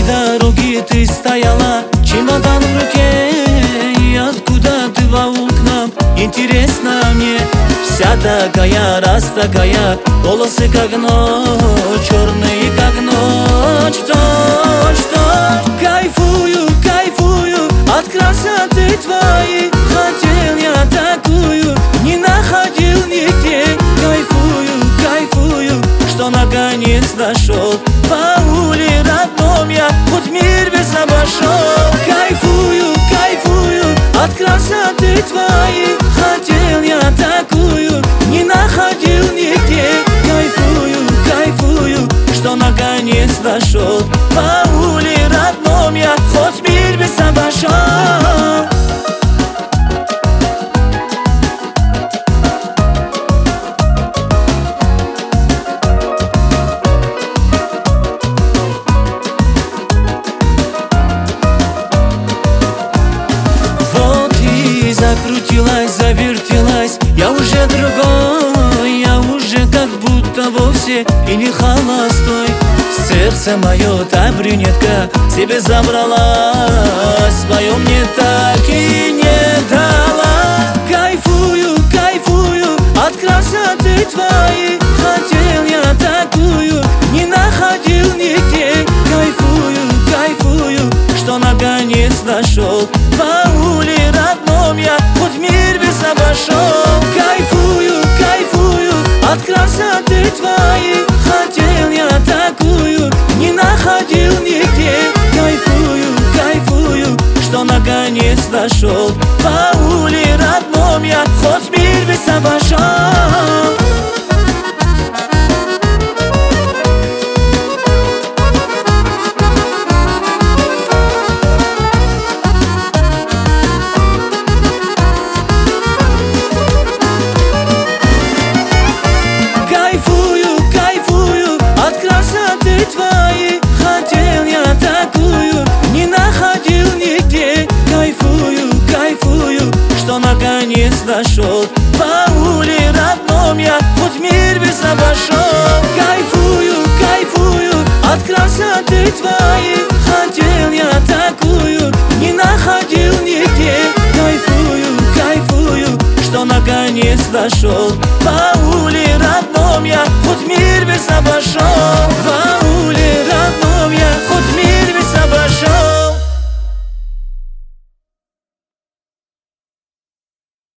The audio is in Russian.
дороге ты стояла, чемодан в руке, и откуда ты во окна? Интересно мне, вся такая, раз такая, волосы как ночь, черные как ночь, точь. Кайфую, кайфую от красоты твоей, хотел я такую, не находил нигде. Кайфую, кайфую, что наконец нашел, в ауле родном я хоть мир весь обошел. Кайфую, кайфую от красоты твоей, хотел я такую, не находил нигде. Кайфую, кайфую, что наконец нашел, в ауле родном я хоть мир весь обошел. Закрутилась, завертелась, я уже другой, я уже как будто вовсе и не холостой. Сердце мое, та брюнетка себе забралась, свое мне так и не дала. Кайфую, кайфую от красоты твоей, хотел я такую, не находил нигде. Кайфую, кайфую, что наконец нашел, в ауле родном я хоть мир весь обошел. Кайфую, кайфую от красоты твоей, хотел я такую, не находил нигде. Кайфую, кайфую, что наконец нашел, в ауле родном я хоть мир весь обошел. Твои, хотел я такую, не находил нигде. Кайфую, кайфую, что наконец нашел, в ауле родном я хоть мир весь обошел. Кайфую, кайфую от красоты твоей, хотел я такую, не находил нигде. Кайфую, кайфую, что наконец нашел,